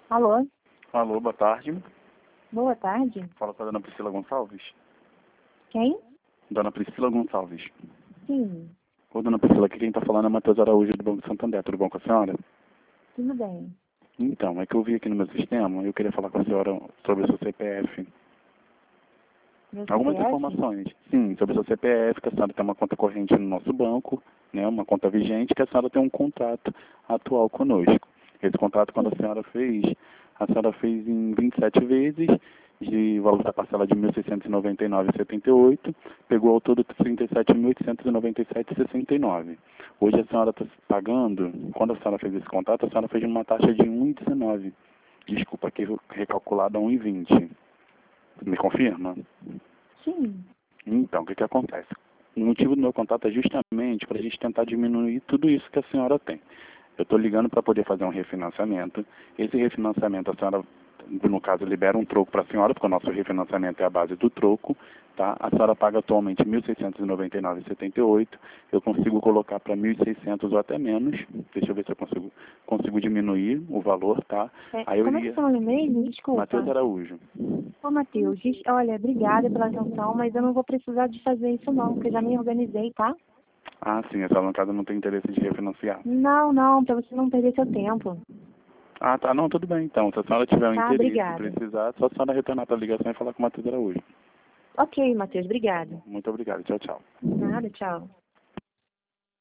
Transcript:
Alô? Alô, boa tarde. Boa tarde. Fala com a dona Priscila Gonçalves. Quem? Dona Priscila Gonçalves. Sim, Ô, dona Priscila, aqui quem tá falando é Matheus Araújo do Banco Santander. Tudo bom com a senhora? tudo bem. Então, é que eu vi aqui no meu sistema, eu queria falar com a senhora sobre o seu CPF. Meu Algumas CPF? informações. Sim, sobre o seu CPF, que a senhora tem uma conta corrente no nosso banco, né, uma conta vigente, que a senhora tem um contrato atual conosco. Esse contrato, quando a senhora fez em 27 vezes, de valor da parcela de R$ 1.699,78, pegou ao todo R$ 37.897,69. Hoje a senhora está pagando, quando a senhora fez esse contrato, a senhora fez uma taxa de 1,19. Desculpa, aqui recalculado a 1,20. Me confirma? Sim. Então, o que acontece? O motivo do meu contato é justamente para a gente tentar diminuir tudo isso que a senhora tem. Eu estou ligando para poder fazer um refinanciamento. Esse refinanciamento, a senhora, no caso, libera um troco para a senhora, porque o nosso refinanciamento é a base do troco. Tá? A senhora paga atualmente R$ 1.699,78. Eu consigo colocar para 1.600 ou até menos. Deixa eu ver se eu consigo diminuir o valor, tá? Aí eu Como é que iria... é seu nome mesmo? Desculpa. Matheus Araújo. Ô, Matheus, olha, obrigada pela atenção, mas eu não vou precisar de fazer isso não, porque eu já me organizei, tá? Ah, sim, a senhora no caso não tem interesse de refinanciar. Não, pra você não perder seu tempo. Ah, tá. Não, tudo bem então. Se a senhora tiver um Tá, interesse e obrigada. precisar, é só a senhora retornar para a ligação e falar com o Matheus Araújo. Ok, Matheus, obrigada. Muito obrigado. Tchau, tchau. Nada, tchau.